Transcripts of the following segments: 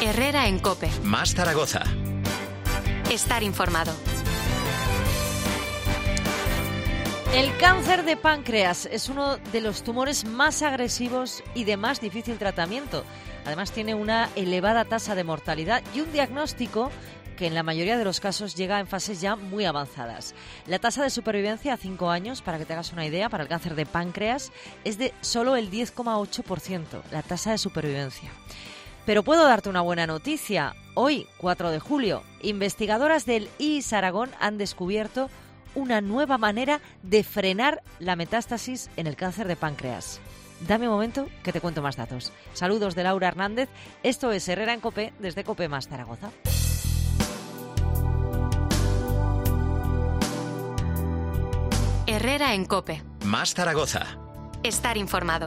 Herrera en COPE. Más Zaragoza. Estar informado. El cáncer de páncreas es uno de los tumores más agresivos y de más difícil tratamiento. Además, tiene una elevada tasa de mortalidad y un diagnóstico que en la mayoría de los casos llega en fases ya muy avanzadas. La tasa de supervivencia a 5 años, para que te hagas una idea, para el cáncer de páncreas es de solo el 10,8%, la tasa de supervivencia. Pero puedo darte una buena noticia. Hoy, 4 de julio, investigadoras del IIS Aragón han descubierto una nueva manera de frenar la metástasis en el cáncer de páncreas. Dame un momento que te cuento más datos. Saludos de Laura Hernández. Esto es Herrera en COPE, desde COPE Más Zaragoza. Herrera en COPE. Más Zaragoza. Estar informado.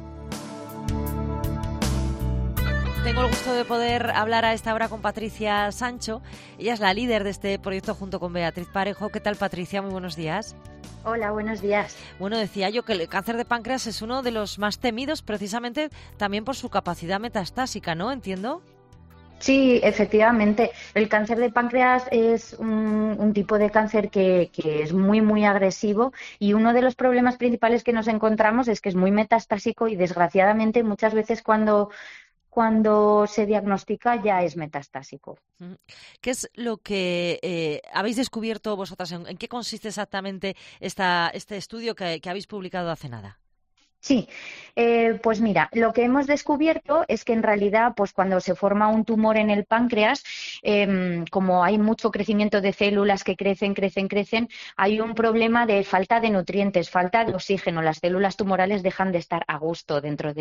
Tengo el gusto de poder hablar a esta hora con Patricia Sancho. Ella es la líder de este proyecto junto con Beatriz Parejo. ¿Qué tal, Patricia? Muy buenos días. Hola, buenos días. Bueno, decía yo que el cáncer de páncreas es uno de los más temidos precisamente también por su capacidad metastásica, ¿no? ¿Entiendo? Sí, efectivamente. El cáncer de páncreas es un tipo de cáncer que es muy, muy agresivo, y uno de los problemas principales que nos encontramos es que es muy metastásico y, desgraciadamente, muchas veces cuando se diagnostica ya es metastásico. ¿Qué es lo que habéis descubierto vosotras? ¿En qué consiste exactamente este estudio que habéis publicado hace nada? Sí, pues mira, lo que hemos descubierto es que en realidad, pues cuando se forma un tumor en el páncreas, como hay mucho crecimiento de células que crecen, hay un problema de falta de nutrientes, falta de oxígeno. Las células tumorales dejan de estar a gusto dentro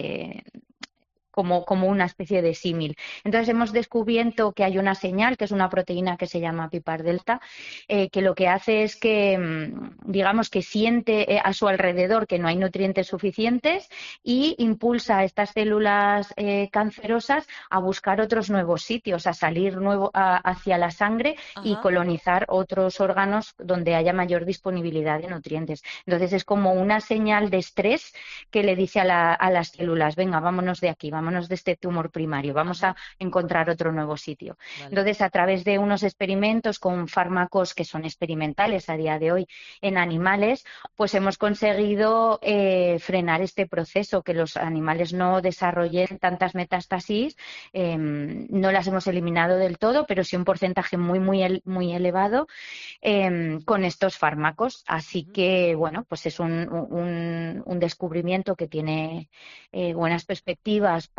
como una especie de símil. Entonces hemos descubierto que hay una señal, que es una proteína que se llama PPAR delta, que lo que hace es que, digamos, que siente a su alrededor que no hay nutrientes suficientes y impulsa a estas células cancerosas a buscar otros nuevos sitios, a salir hacia la sangre. Ajá. Y colonizar otros órganos donde haya mayor disponibilidad de nutrientes. Entonces es como una señal de estrés que le dice a las células: venga, vámonos de aquí, vámonos de este tumor primario, vamos a encontrar otro nuevo sitio. Vale. Entonces, a través de unos experimentos con fármacos que son experimentales a día de hoy en animales, pues hemos conseguido frenar este proceso, que los animales no desarrollen tantas metástasis. No las hemos eliminado del todo, pero sí un porcentaje muy, muy, muy elevado con estos fármacos. Así que, bueno, pues es un descubrimiento que tiene buenas perspectivas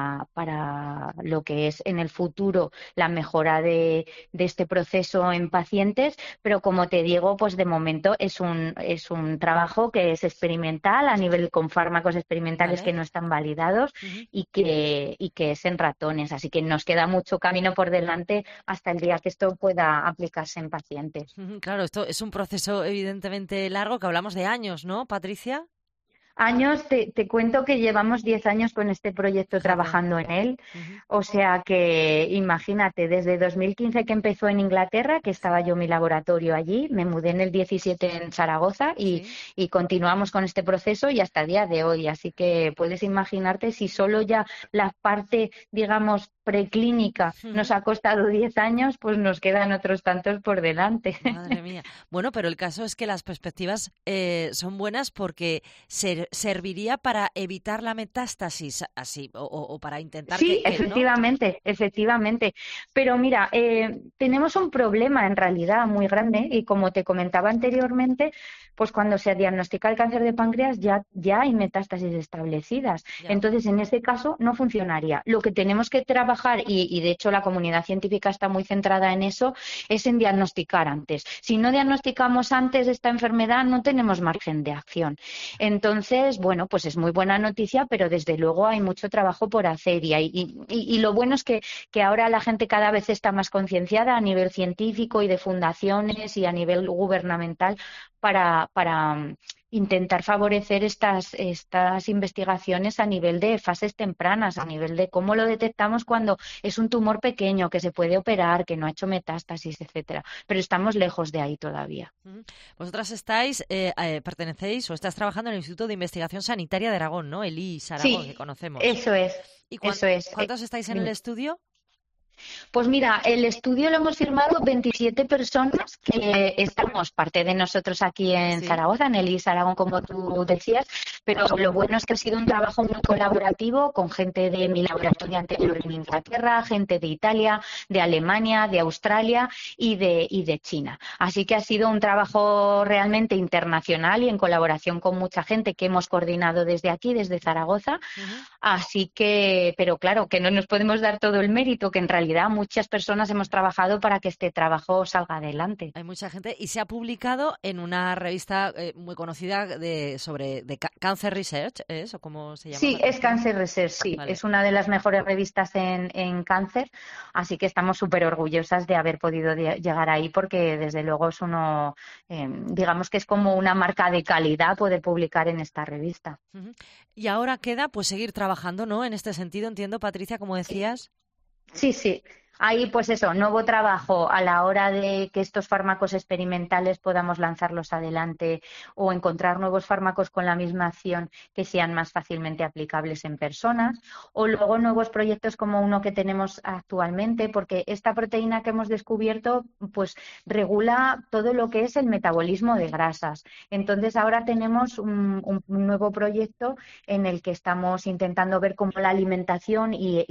para lo que es en el futuro la mejora de este proceso en pacientes, pero como te digo, pues de momento es un trabajo que es experimental a nivel con fármacos experimentales. Vale. Que no están validados. Uh-huh. y que es en ratones, así que nos queda mucho camino por delante hasta el día que esto pueda aplicarse en pacientes. Claro, esto es un proceso evidentemente largo, que hablamos de años, ¿no, Patricia? Años, te cuento que llevamos 10 años con este proyecto trabajando en él. O sea que imagínate, desde 2015 que empezó en Inglaterra, que estaba yo en mi laboratorio allí, me mudé en el 17 en Zaragoza y continuamos con este proceso y hasta el día de hoy. Así que puedes imaginarte, si solo ya la parte, digamos, preclínica nos ha costado 10 años, pues nos quedan otros tantos por delante. Madre mía. Bueno, pero el caso es que las perspectivas son buenas, porque serviría para evitar la metástasis, así, o para intentar sí, que efectivamente, ¿no? Efectivamente. Pero mira, tenemos un problema en realidad muy grande, y como te comentaba anteriormente, pues cuando se diagnostica el cáncer de páncreas ya hay metástasis establecidas. Ya. Entonces, en ese caso no funcionaría. Lo que tenemos que trabajar, y de hecho la comunidad científica está muy centrada en eso, es en diagnosticar antes. Si no diagnosticamos antes esta enfermedad, no tenemos margen de acción. Entonces, bueno, pues es muy buena noticia, pero desde luego hay mucho trabajo por hacer, y lo bueno es que ahora la gente cada vez está más concienciada a nivel científico y de fundaciones y a nivel gubernamental para intentar favorecer estas investigaciones a nivel de fases tempranas, a nivel de cómo lo detectamos cuando es un tumor pequeño que se puede operar, que no ha hecho metástasis, etcétera. Pero estamos lejos de ahí todavía. Vosotras pertenecéis o estás trabajando en el Instituto de Investigación Sanitaria de Aragón, ¿no? El IIS Aragón, Sí, que conocemos. eso es. ¿Y Eso es. cuántos estáis en el estudio? Pues mira, el estudio lo hemos firmado 27 personas que estamos, parte de nosotros aquí en Zaragoza, en el IIS Aragón, como tú decías, pero lo bueno es que ha sido un trabajo muy colaborativo con gente de mi laboratorio anterior en Inglaterra, gente de Italia, de Alemania, de Australia y de China. Así que ha sido un trabajo realmente internacional y en colaboración con mucha gente que hemos coordinado desde aquí, desde Zaragoza. Así que, pero claro, que no nos podemos dar todo el mérito, que en realidad muchas personas hemos trabajado para que este trabajo salga adelante. Hay mucha gente y se ha publicado en una revista muy conocida sobre Cancer Research, ¿es? ¿O cómo se llama? Sí, es Cancer Research, sí. Vale. Es una de las mejores revistas en cáncer, así que estamos súper orgullosas de haber podido llegar ahí porque desde luego es digamos que es como una marca de calidad poder publicar en esta revista. Y ahora queda pues seguir trabajando, ¿no? En este sentido, entiendo, Patricia, como decías. Sí. Ahí, pues eso, nuevo trabajo a la hora de que estos fármacos experimentales podamos lanzarlos adelante o encontrar nuevos fármacos con la misma acción que sean más fácilmente aplicables en personas, o luego nuevos proyectos como uno que tenemos actualmente, porque esta proteína que hemos descubierto pues regula todo lo que es el metabolismo de grasas. Entonces ahora tenemos un nuevo proyecto en el que estamos intentando ver cómo la alimentación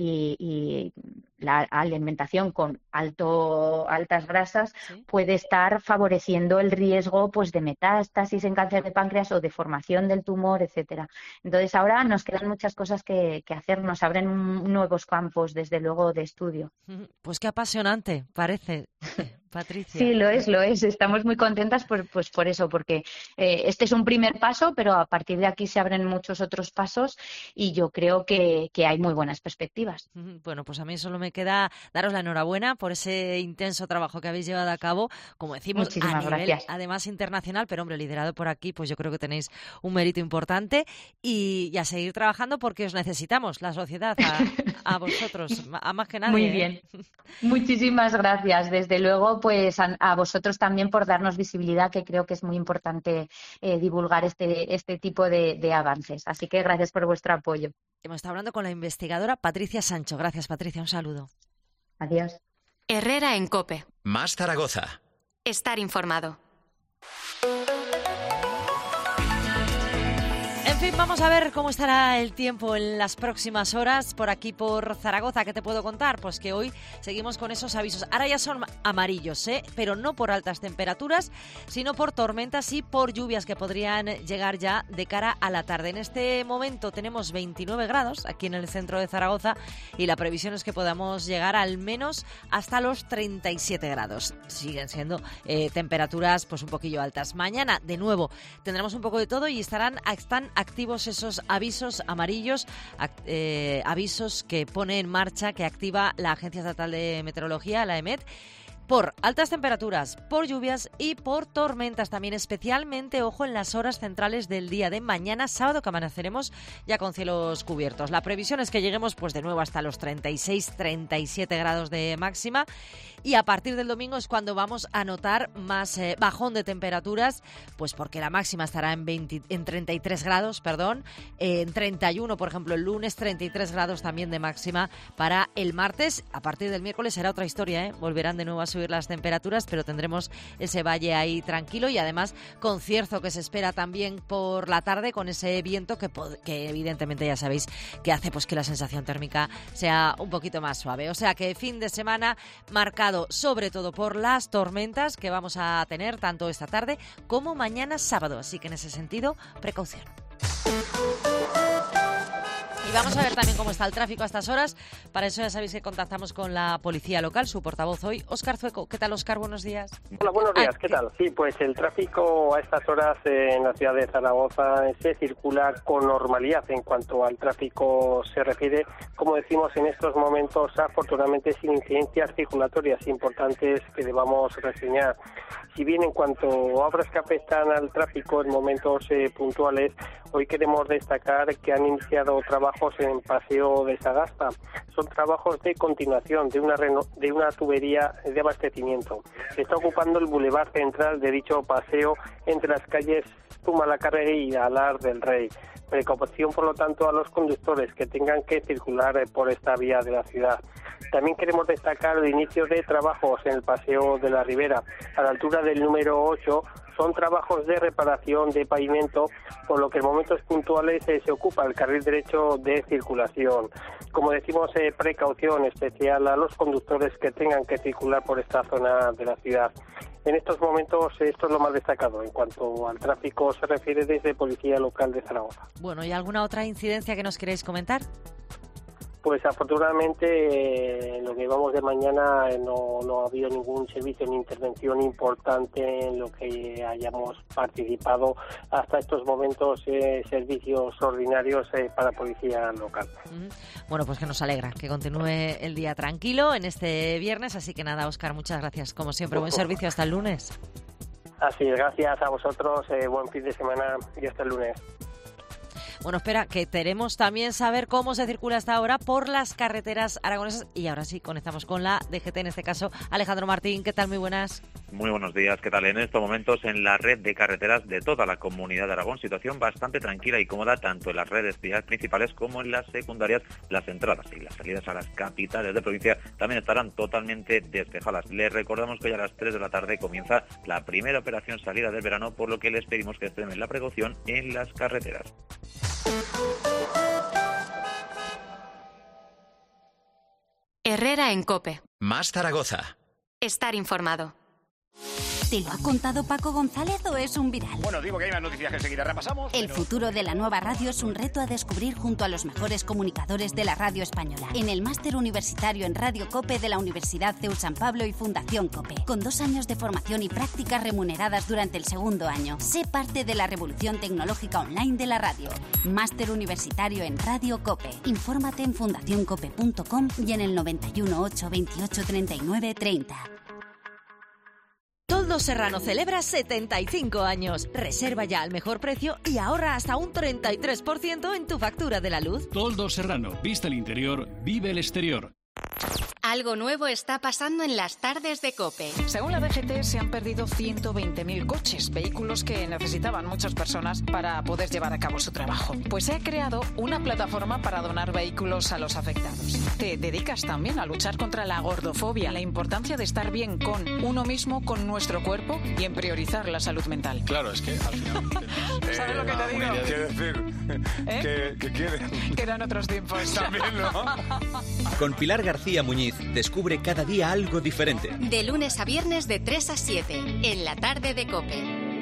y la alimentación con altas grasas puede estar favoreciendo el riesgo pues de metástasis en cáncer de páncreas o de formación del tumor, etcétera. Entonces ahora nos quedan muchas cosas que hacer, nos abren nuevos campos desde luego de estudio. Pues qué apasionante parece. Patricia. Sí, lo es. Estamos muy contentas por eso, porque este es un primer paso, pero a partir de aquí se abren muchos otros pasos y yo creo que hay muy buenas perspectivas. Bueno, pues a mí solo me queda daros la enhorabuena por ese intenso trabajo que habéis llevado a cabo, como decimos, muchísimas a nivel gracias. Además internacional, pero hombre, liderado por aquí, pues yo creo que tenéis un mérito importante y a seguir trabajando porque os necesitamos, la sociedad, a vosotros, a más que nadie. Muy bien. Muchísimas gracias. Desde luego, pues a vosotros también por darnos visibilidad, que creo que es muy importante divulgar este tipo de avances. Así que gracias por vuestro apoyo. Hemos estado hablando con la investigadora Patricia Sancho. Gracias, Patricia. Un saludo. Adiós. Herrera en COPE. Más Zaragoza. Estar informado. En fin, vamos a ver cómo estará el tiempo en las próximas horas por aquí por Zaragoza. ¿Qué te puedo contar? Pues que hoy seguimos con esos avisos. Ahora ya son amarillos, pero no por altas temperaturas, sino por tormentas y por lluvias que podrían llegar ya de cara a la tarde. En este momento tenemos 29 grados aquí en el centro de Zaragoza y la previsión es que podamos llegar al menos hasta los 37 grados. Siguen siendo temperaturas pues un poquillo altas. Mañana, de nuevo, tendremos un poco de todo y están activos esos avisos amarillos, avisos que pone en marcha, que activa la Agencia Estatal de Meteorología, la EMET, por altas temperaturas, por lluvias y por tormentas también, especialmente, ojo, en las horas centrales del día de mañana, sábado, que amaneceremos ya con cielos cubiertos. La previsión es que lleguemos pues de nuevo hasta los 36-37 grados de máxima y a partir del domingo es cuando vamos a notar más bajón de temperaturas, pues porque la máxima estará en 33 grados, en 31, por ejemplo, el lunes, 33 grados también de máxima para el martes. A partir del miércoles será otra historia, volverán de nuevo a subir las temperaturas, pero tendremos ese valle ahí tranquilo y además con cierzo que se espera también por la tarde, con ese viento que evidentemente ya sabéis que hace pues que la sensación térmica sea un poquito más suave. O sea que fin de semana marcado sobre todo por las tormentas que vamos a tener tanto esta tarde como mañana sábado, así que en ese sentido, precaución. vamos a ver también cómo está el tráfico a estas horas. Para eso ya sabéis que contactamos con la policía local, su portavoz hoy, Óscar Zueco. ¿Qué tal, Óscar? Buenos días. Hola, buenos días. ¿Qué tal? Sí, pues el tráfico a estas horas en la ciudad de Zaragoza se circula con normalidad en cuanto al tráfico se refiere. Como decimos, en estos momentos, afortunadamente, sin incidencias circulatorias importantes que debamos reseñar. Si bien en cuanto a obras que afectan al tráfico en momentos puntuales, hoy queremos destacar que han iniciado trabajos en Paseo de Sagasta. Son trabajos de continuación de una tubería de abastecimiento. Se está ocupando el bulevar central de dicho paseo entre las calles Zumalacárregui y Alar del Rey. Precaución, por lo tanto, a los conductores que tengan que circular por esta vía de la ciudad. También queremos destacar el inicio de trabajos en el Paseo de la Ribera, a la altura del número 8. Son trabajos de reparación de pavimento, por lo que en momentos puntuales se ocupa el carril derecho de circulación. Como decimos, precaución especial a los conductores que tengan que circular por esta zona de la ciudad. En estos momentos esto es lo más destacado en cuanto al tráfico se refiere desde Policía Local de Zaragoza. Bueno, ¿y alguna otra incidencia que nos queréis comentar? Pues afortunadamente en lo que vamos de mañana no ha habido ningún servicio ni intervención importante en lo que hayamos participado hasta estos momentos, servicios ordinarios para policía local. Bueno, pues que nos alegra que continúe el día tranquilo en este viernes, así que nada, Óscar, muchas gracias. Como siempre, buen servicio, hasta el lunes. Así es, gracias a vosotros, buen fin de semana y hasta el lunes. Bueno, espera, que queremos también saber cómo se circula hasta ahora por las carreteras aragonesas. Y ahora sí, conectamos con la DGT, en este caso, Alejandro Martín. ¿Qué tal? Muy buenas. Muy buenos días. ¿Qué tal? En estos momentos en la red de carreteras de toda la Comunidad de Aragón, situación bastante tranquila y cómoda, tanto en las redes viales principales como en las secundarias. Las entradas y las salidas a las capitales de provincia también estarán totalmente despejadas. Les recordamos que hoy a las 3 de la tarde comienza la primera operación salida del verano, por lo que les pedimos que extremen la precaución en las carreteras. Herrera en COPE. Más Zaragoza. Estar informado. ¿Te lo ha contado Paco González o es un viral? Bueno, digo que hay más noticias que enseguida repasamos. El futuro de la nueva radio es un reto a descubrir junto a los mejores comunicadores de la radio española. En el máster universitario en Radio COPE de la Universidad CEU San Pablo y Fundación COPE. Con 2 años de formación y prácticas remuneradas durante el segundo año. Sé parte de la revolución tecnológica online de la radio. Máster universitario en Radio COPE. Infórmate en fundacioncope.com y en el 91 8 28 39 30. Toldos Serrano celebra 75 años. Reserva ya al mejor precio y ahorra hasta un 33% en tu factura de la luz. Toldos Serrano. Vista el interior, vive el exterior. Algo nuevo está pasando en las tardes de COPE. Según la DGT, se han perdido 120.000 coches, vehículos que necesitaban muchas personas para poder llevar a cabo su trabajo. Pues se ha creado una plataforma para donar vehículos a los afectados. Te dedicas también a luchar contra la gordofobia, la importancia de estar bien con uno mismo, con nuestro cuerpo y en priorizar la salud mental. Claro, es que al final... ¿Sabes lo que te digo? Quiere decir que quieren. Que eran otros tiempos. También, ¿no? Con Pilar García Muñiz, descubre cada día algo diferente. De lunes a viernes de 3 a 7, en la tarde de COPE.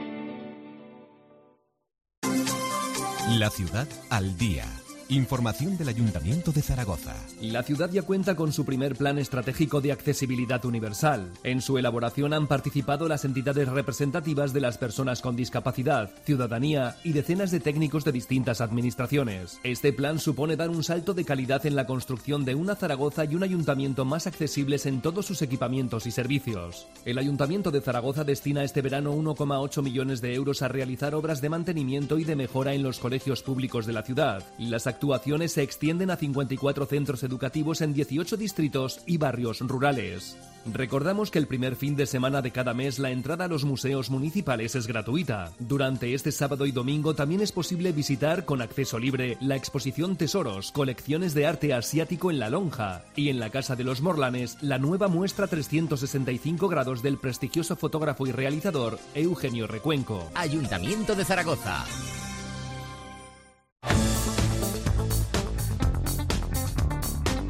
La ciudad al día. Información del Ayuntamiento de Zaragoza. La ciudad ya cuenta con su primer plan estratégico de accesibilidad universal. En su elaboración han participado las entidades representativas de las personas con discapacidad, ciudadanía y decenas de técnicos de distintas administraciones. Este plan supone dar un salto de calidad en la construcción de una Zaragoza y un ayuntamiento más accesibles en todos sus equipamientos y servicios. El Ayuntamiento de Zaragoza destina este verano 1,8 millones de euros a realizar obras de mantenimiento y de mejora en los colegios públicos de la ciudad. Las actuaciones se extienden a 54 centros educativos en 18 distritos y barrios rurales. Recordamos que el primer fin de semana de cada mes la entrada a los museos municipales es gratuita. Durante este sábado y domingo también es posible visitar con acceso libre la exposición Tesoros, colecciones de arte asiático en La Lonja, y en la Casa de los Morlanes la nueva muestra 365 grados del prestigioso fotógrafo y realizador Eugenio Recuenco. Ayuntamiento de Zaragoza.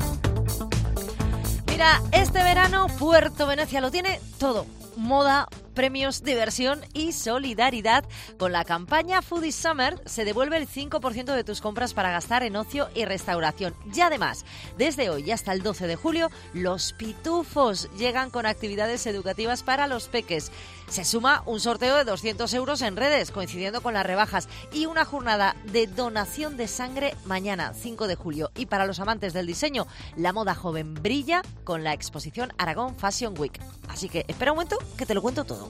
Mira, este verano Puerto Venecia lo tiene todo. Moda, premios, diversión y solidaridad. Con la campaña Foodie Summer se devuelve el 5% de tus compras para gastar en ocio y restauración. Y además, desde hoy hasta el 12 de julio, los pitufos llegan con actividades educativas para los peques. Se suma un sorteo de 200 euros en redes, coincidiendo con las rebajas, y una jornada de donación de sangre mañana, 5 de julio. Y para los amantes del diseño, la moda joven brilla con la exposición Aragón Fashion Week. Así que espera un momento que te lo cuento todo.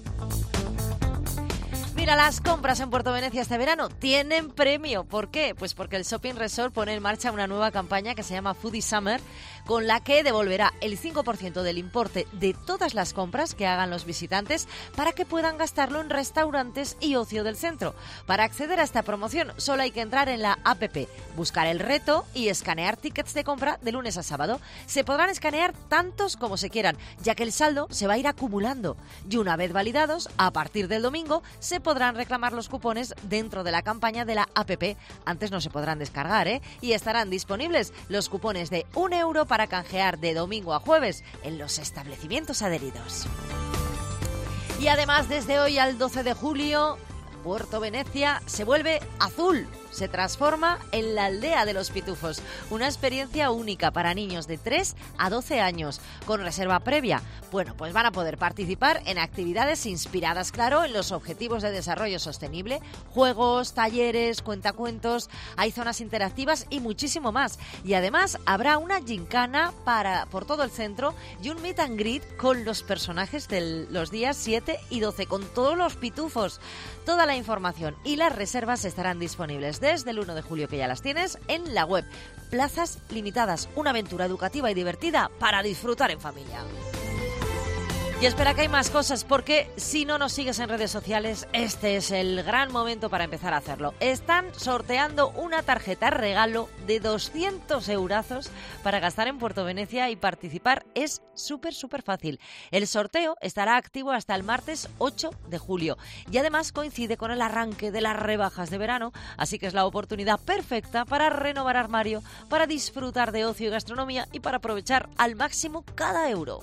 Mira, las compras en Puerto Venecia este verano tienen premio. ¿Por qué? Pues porque el Shopping Resort pone en marcha una nueva campaña que se llama Foodie Summer, con la que devolverá el 5% del importe de todas las compras que hagan los visitantes para que puedan gastarlo en restaurantes y ocio del centro. Para acceder a esta promoción solo hay que entrar en la app, buscar el reto y escanear tickets de compra de lunes a sábado. Se podrán escanear tantos como se quieran, ya que el saldo se va a ir acumulando. Y una vez validados, a partir del domingo se podrán reclamar los cupones dentro de la campaña de la app. Antes no se podrán descargar, y estarán disponibles los cupones de €1 para canjear de domingo a jueves en los establecimientos adheridos. Y además, desde hoy al 12 de julio, Puerto Venecia se vuelve azul. Se transforma en la aldea de los pitufos, una experiencia única para niños de 3 a 12 años, con reserva previa. Bueno, pues van a poder participar en actividades inspiradas, claro, en los objetivos de desarrollo sostenible, juegos, talleres, cuentacuentos, hay zonas interactivas y muchísimo más. Y además habrá una gincana por todo el centro y un meet and greet con los personajes de los días 7 y 12, con todos los pitufos. Toda la información y las reservas estarán disponibles desde el 1 de julio, que ya las tienes, en la web. Plazas limitadas, una aventura educativa y divertida para disfrutar en familia. Y espera que hay más cosas, porque si no nos sigues en redes sociales, este es el gran momento para empezar a hacerlo. Están sorteando una tarjeta regalo de 200 eurazos para gastar en Puerto Venecia, y participar es súper fácil. El sorteo estará activo hasta el martes 8 de julio y además coincide con el arranque de las rebajas de verano, así que es la oportunidad perfecta para renovar armario, para disfrutar de ocio y gastronomía y para aprovechar al máximo cada euro.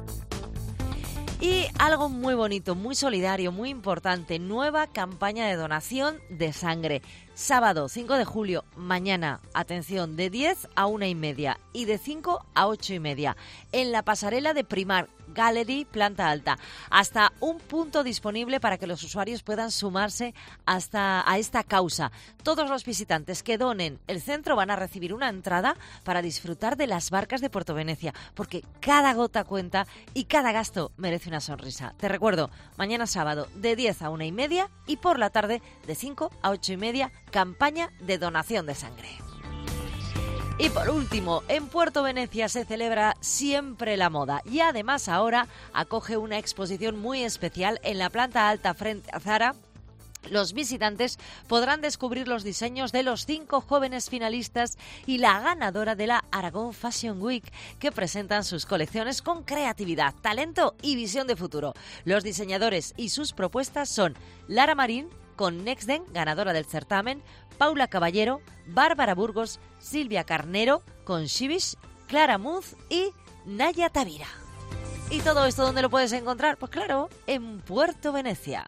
Y algo muy bonito, muy solidario, muy importante, nueva campaña de donación de sangre. Sábado 5 de julio, mañana, atención, de 10 a 1:30 y de 5 a 8:30, en la pasarela de Primark Gallery, planta alta. Hasta un punto disponible para que los usuarios puedan sumarse a esta causa. Todos los visitantes que donen el centro van a recibir una entrada para disfrutar de las barcas de Puerto Venecia, porque cada gota cuenta y cada gasto merece una sonrisa. Te recuerdo, mañana sábado de 10 a 1:30 y por la tarde de 5 a 8:30, campaña de donación de sangre. Y por último, en Puerto Venecia se celebra siempre la moda, y además ahora acoge una exposición muy especial en la planta alta frente a Zara. Los visitantes podrán descubrir los diseños de los 5 jóvenes finalistas y la ganadora de la Aragón Fashion Week, que presentan sus colecciones con creatividad, talento y visión de futuro. Los diseñadores y sus propuestas son Lara Marín, con Nexden, ganadora del certamen, Paula Caballero, Bárbara Burgos, Silvia Carnero, con Shivish, Clara Muz y Naya Tavira. ¿Y todo esto dónde lo puedes encontrar? Pues claro, en Puerto Venecia.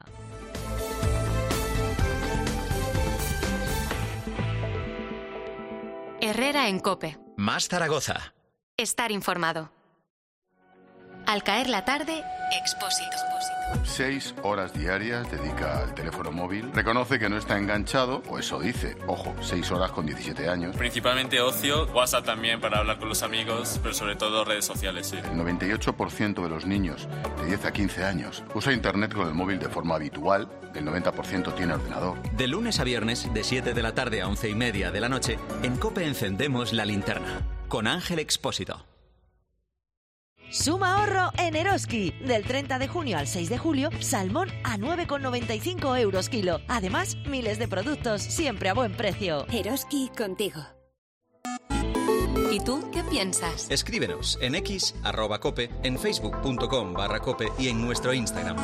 Herrera en COPE. Más Zaragoza. Estar informado. Al caer la tarde, Expósito. 6 horas diarias dedica al teléfono móvil. Reconoce que no está enganchado, o eso dice. Ojo, 6 horas con 17 años. Principalmente ocio, WhatsApp también para hablar con los amigos, pero sobre todo redes sociales, sí. El 98% de los niños de 10 a 15 años usa Internet con el móvil de forma habitual. El 90% tiene ordenador. De lunes a viernes, de 7 de la tarde a 11:30 de la noche, en COPE encendemos la linterna. Con Ángel Expósito. Suma ahorro en Eroski. Del 30 de junio al 6 de julio, salmón a 9,95 euros kilo. Además, miles de productos siempre a buen precio. Eroski, contigo. ¿Y tú qué piensas? Escríbenos en X, @cope, en facebook.com/cope y en nuestro Instagram.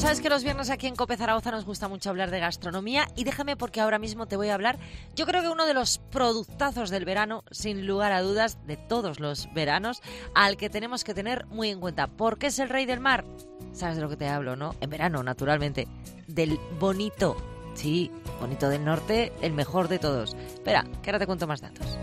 sabes que los viernes aquí en COPE Zaragoza nos gusta mucho hablar de gastronomía y déjame porque ahora mismo te voy a hablar, yo creo que uno de los productazos del verano, sin lugar a dudas, de todos los veranos, al que tenemos que tener muy en cuenta. ¿Por qué es el rey del mar? ¿Sabes de lo que te hablo, no? En verano, naturalmente. Del bonito. Sí, bonito del norte, el mejor de todos. Espera, que ahora te cuento más datos.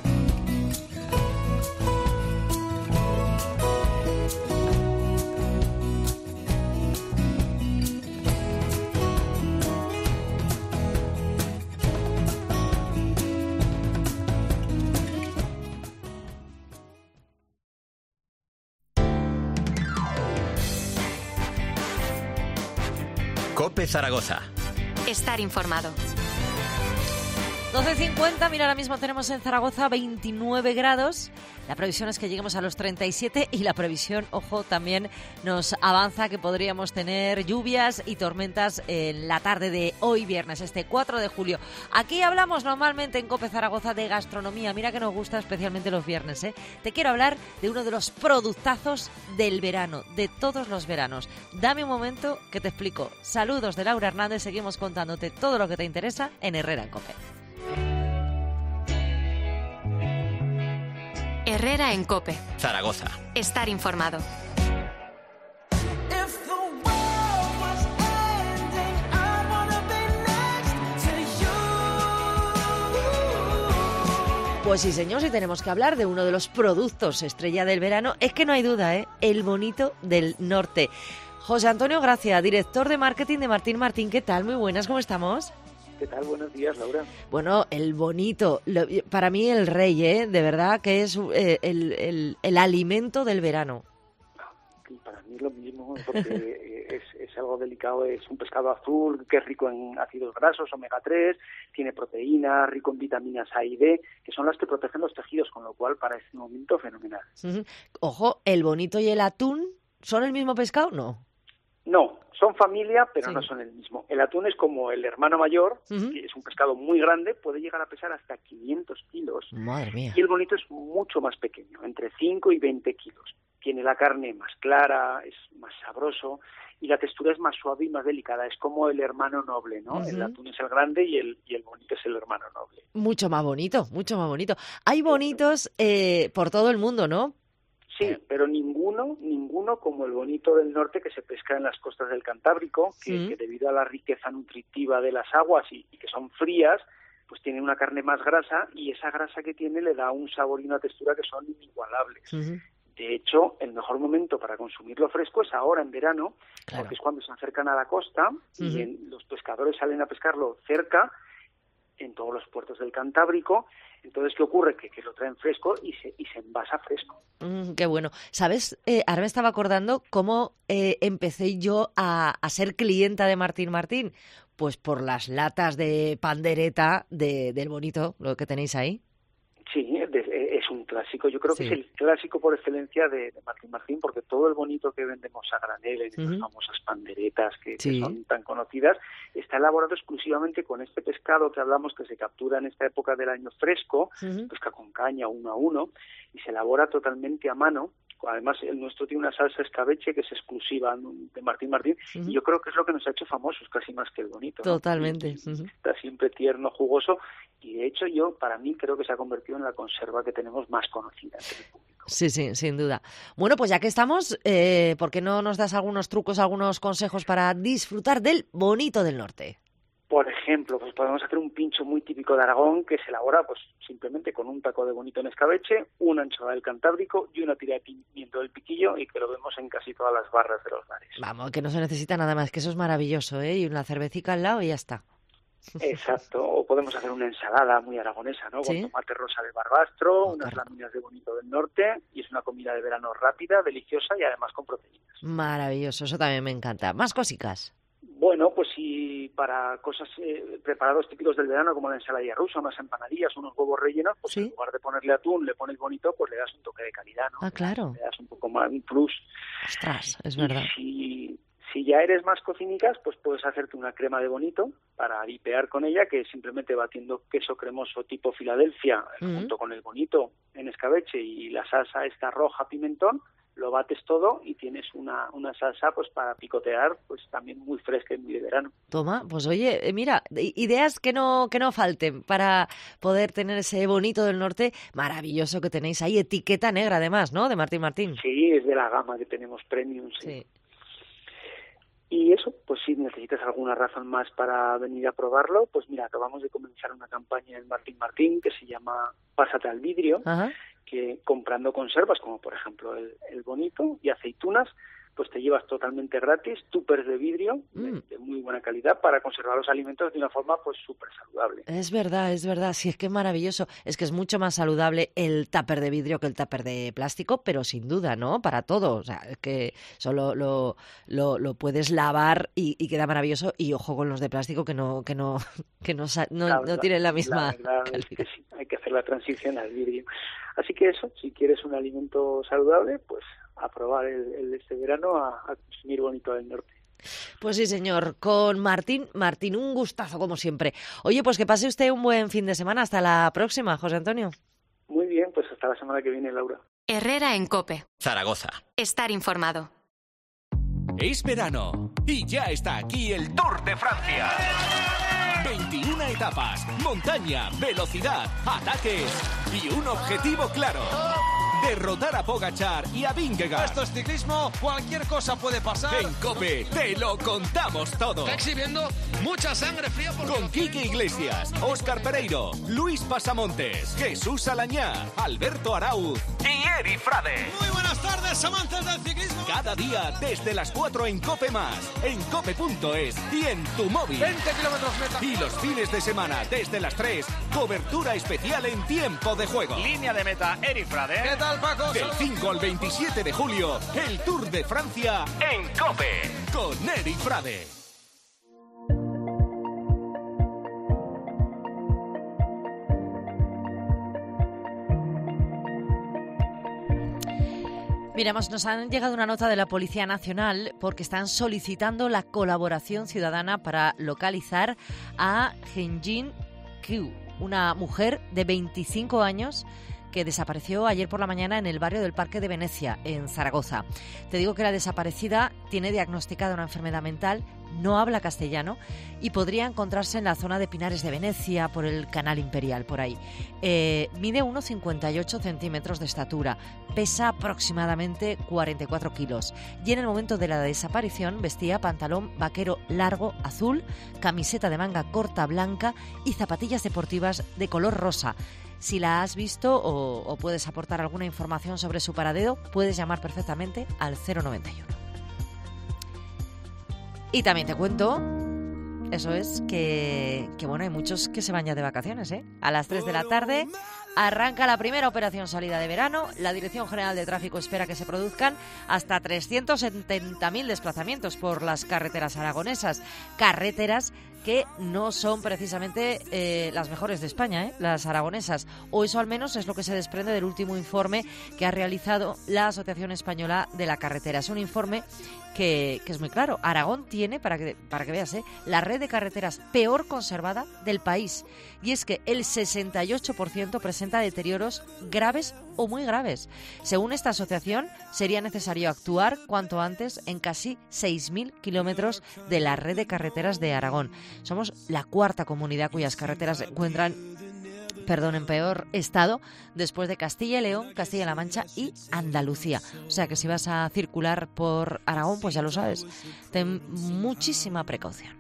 COPE Zaragoza. Estar informado. 12:50, mira, ahora mismo tenemos en Zaragoza 29 grados. La previsión es que lleguemos a los 37 y la previsión, ojo, también nos avanza que podríamos tener lluvias y tormentas en la tarde de hoy viernes, este 4 de julio. Aquí hablamos normalmente en COPE Zaragoza de gastronomía. Mira que nos gusta especialmente los viernes, ¿eh? Te quiero hablar de uno de los productazos del verano, de todos los veranos. Dame un momento que te explico. Saludos de Laura Hernández, seguimos contándote todo lo que te interesa en Herrera en COPE. Herrera en COPE. Zaragoza. Estar informado. Pues sí, señor, si tenemos que hablar de uno de los productos estrella del verano, es que no hay duda, ¿eh? El bonito del norte. José Antonio Gracia, director de marketing de Martín Martín. ¿Qué tal? Muy buenas, ¿cómo estamos? ¿Qué tal? Buenos días, Laura. Bueno, el bonito, para mí el rey, de verdad, que es el alimento del verano. Y para mí lo mismo, porque es algo delicado, es un pescado azul que es rico en ácidos grasos, omega 3, tiene proteína, rico en vitaminas A y D, que son las que protegen los tejidos, con lo cual para este momento fenomenal. Uh-huh. Ojo, ¿el bonito y el atún son el mismo pescado? No, son familia, pero no son el mismo. El atún es como el hermano mayor, que es un pescado muy grande, puede llegar a pesar hasta 500 kilos. Madre mía. Y el bonito es mucho más pequeño, entre 5 y 20 kilos. Tiene la carne más clara, es más sabroso y la textura es más suave y más delicada. Es como el hermano noble, ¿no? El atún es el grande y el bonito es el hermano noble. Mucho más bonito, mucho más bonito. Hay bonitos por todo el mundo, ¿no? Sí, pero ninguno como el bonito del norte que se pesca en las costas del Cantábrico, que debido a la riqueza nutritiva de las aguas y que son frías, pues tiene una carne más grasa y esa grasa que tiene le da un sabor y una textura que son inigualables. De hecho, el mejor momento para consumirlo fresco es ahora en verano, porque es cuando se acercan a la costa y los pescadores salen a pescarlo cerca, en todos los puertos del Cantábrico. Entonces, ¿qué ocurre? Que lo traen fresco y se envasa fresco. Qué bueno. ¿Sabes? Ahora me estaba acordando cómo empecé yo a ser clienta de Martín Martín. Pues por las latas de pandereta del bonito, lo que tenéis ahí. Sí, es un clásico. Yo creo que es el clásico por excelencia de Martín Martín, porque todo el bonito que vendemos a granel en estas famosas panderetas que son tan conocidas, está elaborado exclusivamente con este pescado que hablamos que se captura en esta época del año fresco, pesca con caña 1 a 1, y se elabora totalmente a mano. Además, el nuestro tiene una salsa escabeche que es exclusiva de Martín Martín, y yo creo que es lo que nos ha hecho famosos, casi más que el bonito, ¿no? Totalmente. Está siempre tierno, jugoso, y de hecho para mí creo que se ha convertido en la conserva que tenemos más conocida entre el público. Sí, sin duda. Bueno, pues ya que estamos, ¿por qué no nos das algunos trucos, algunos consejos para disfrutar del bonito del norte? Por ejemplo, pues podemos hacer un pincho muy típico de Aragón que se elabora pues simplemente con un taco de bonito en escabeche, una anchoa del Cantábrico y una tira de pimiento del piquillo, y que lo vemos en casi todas las barras de los bares. Vamos, que no se necesita nada más, que eso es maravilloso, ¿eh? Y una cervecita al lado y ya está. Exacto, o podemos hacer una ensalada muy aragonesa, ¿no? Con tomate rosa de Barbastro, unas láminas de bonito del norte, y es una comida de verano rápida, deliciosa y además con proteínas. Maravilloso, eso también me encanta. ¿Más cositas? Bueno, pues si para cosas preparados típicos del verano como la ensalada rusa, unas empanadillas, unos huevos rellenos, pues en lugar de ponerle atún, le pones bonito, pues le das un toque de calidad, ¿no? Ah, claro. Le das un poco más, un plus. Ostras, es verdad. Si ya eres más cocinicas, pues puedes hacerte una crema de bonito para dipear con ella, que simplemente batiendo queso cremoso tipo Filadelfia junto con el bonito en escabeche y la salsa esta roja pimentón, lo bates todo y tienes una salsa pues para picotear, pues también muy fresca y muy de verano. Toma, pues oye, mira, ideas que no falten para poder tener ese bonito del norte maravilloso que tenéis ahí, etiqueta negra además, ¿no?, de Martín Martín. Sí, es de la gama que tenemos premium, sí. Y eso, pues si necesitas alguna razón más para venir a probarlo, pues mira, acabamos de comenzar una campaña en Martín Martín que se llama Pásate al vidrio, que comprando conservas, como por ejemplo el bonito y aceitunas, pues te llevas totalmente gratis tuppers de vidrio de muy buena calidad para conservar los alimentos de una forma pues súper saludable. Es verdad, sí, es que es maravilloso. Es que es mucho más saludable el tupper de vidrio que el tupper de plástico, pero sin duda, ¿no? Para todo. O sea, es que solo lo puedes lavar y queda maravilloso. Y ojo con los de plástico que no tienen la misma calidad. Es que sí, hay que hacer la transición al vidrio. Así que eso, si quieres un alimento saludable, pues a probar este verano a consumir bonito del norte. Pues sí, señor. Con Martín, un gustazo como siempre. Oye, pues que pase usted un buen fin de semana. Hasta la próxima, José Antonio. Muy bien, pues hasta la semana que viene, Laura. Herrera en COPE. Zaragoza. Estar informado. Es verano y ya está aquí el Tour de Francia. 21 etapas, montaña, velocidad, ataques y un objetivo claro. Derrotar a Pogačar y a Vingegaard. Esto es ciclismo, cualquier cosa puede pasar. En COPE te lo contamos todo. Está exhibiendo mucha sangre fría. Con Quique Iglesias, Óscar Pereiro, Luis Pasamontes, Jesús Alañá, Alberto Arauz y Eri Frade. Muy buenas tardes, amantes del ciclismo. Cada día desde las 4 en COPE+, en cope.es y en tu móvil. 20 kilómetros meta. Y los fines de semana desde las 3, cobertura especial en tiempo de juego. Línea de meta, Eri Frade. ¿Qué tal, Paco? Del 5 al 27 de julio, el Tour de Francia en COPE, con Eri Frade. Miramos, nos han llegado una nota de la Policía Nacional porque están solicitando la colaboración ciudadana para localizar a Henjin Kyu, una mujer de 25 años que desapareció ayer por la mañana en el barrio del Parque de Venecia, en Zaragoza. Te digo que la desaparecida tiene diagnosticada una enfermedad mental, no habla castellano y podría encontrarse en la zona de Pinares de Venecia, por el Canal Imperial, por ahí. Mide 1,58 centímetros de estatura, pesa aproximadamente 44 kilos y en el momento de la desaparición vestía pantalón vaquero largo azul, camiseta de manga corta blanca y zapatillas deportivas de color rosa. Si la has visto o puedes aportar alguna información sobre su paradero, puedes llamar perfectamente al 091. Y también te cuento, eso es, que bueno, hay muchos que se van ya de vacaciones, ¿eh? A las 3 de la tarde arranca la primera operación salida de verano. La Dirección General de Tráfico espera que se produzcan hasta 370.000 desplazamientos por las carreteras aragonesas. Carreteras que no son precisamente las mejores de España, las aragonesas, o eso al menos es lo que se desprende del último informe que ha realizado la Asociación Española de la Carretera. Es un informe que es muy claro. Aragón tiene, para que veas, la red de carreteras peor conservada del país, y es que el 68% presenta deterioros graves o muy graves. Según esta asociación, sería necesario actuar cuanto antes en casi 6.000 kilómetros de la red de carreteras de Aragón. Somos la cuarta comunidad cuyas carreteras se encuentran en peor estado, después de Castilla y León, Castilla-La Mancha y Andalucía. O sea que si vas a circular por Aragón, pues ya lo sabes, ten muchísima precaución.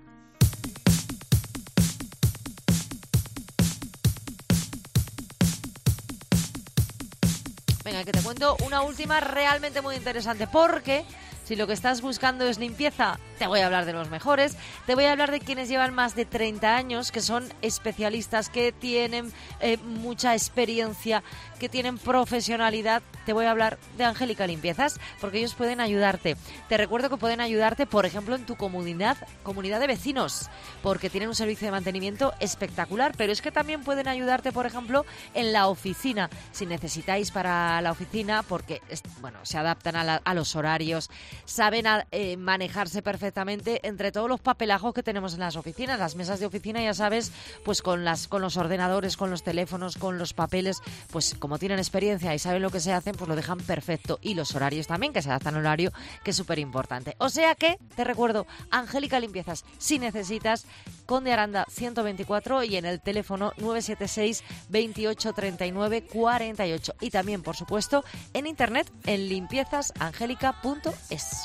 Venga, que te cuento una última realmente muy interesante, porque si lo que estás buscando es limpieza, te voy a hablar de los mejores. Te voy a hablar de quienes llevan más de 30 años, que son especialistas, que tienen mucha experiencia, que tienen profesionalidad. Te voy a hablar de Angélica Limpiezas, porque ellos pueden ayudarte. Te recuerdo que pueden ayudarte, por ejemplo, en tu comunidad de vecinos, porque tienen un servicio de mantenimiento espectacular, pero es que también pueden ayudarte, por ejemplo, en la oficina. Si necesitáis para la oficina, porque se adaptan a los horarios, saben manejarse perfectamente perfectamente entre todos los papelajos que tenemos en las oficinas. Las mesas de oficina, ya sabes, pues con los ordenadores, con los teléfonos, con los papeles, pues como tienen experiencia y saben lo que se hacen, pues lo dejan perfecto. Y los horarios también, que se adaptan al horario, que es súper importante. O sea que, te recuerdo, Angélica Limpiezas, si necesitas, Conde Aranda 124 y en el teléfono 976 28 39 48. Y también, por supuesto, en internet en limpiezasangelica.es.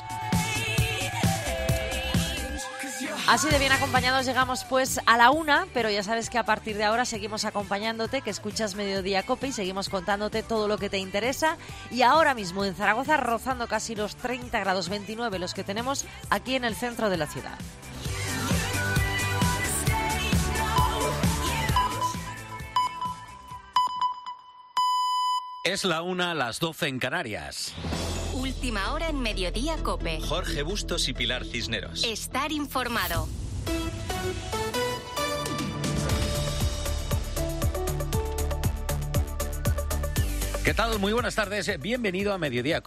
Así de bien acompañados llegamos pues a la 1, pero ya sabes que a partir de ahora seguimos acompañándote, que escuchas Mediodía Cope y seguimos contándote todo lo que te interesa. Y ahora mismo en Zaragoza, rozando casi los 30 grados, 29 los que tenemos aquí en el centro de la ciudad. Es la 1, las 12 en Canarias. Última hora en Mediodía Cope. Jorge Bustos y Pilar Cisneros. Estar informado. ¿Qué tal? Muy buenas tardes. Bienvenido a Mediodía Cope.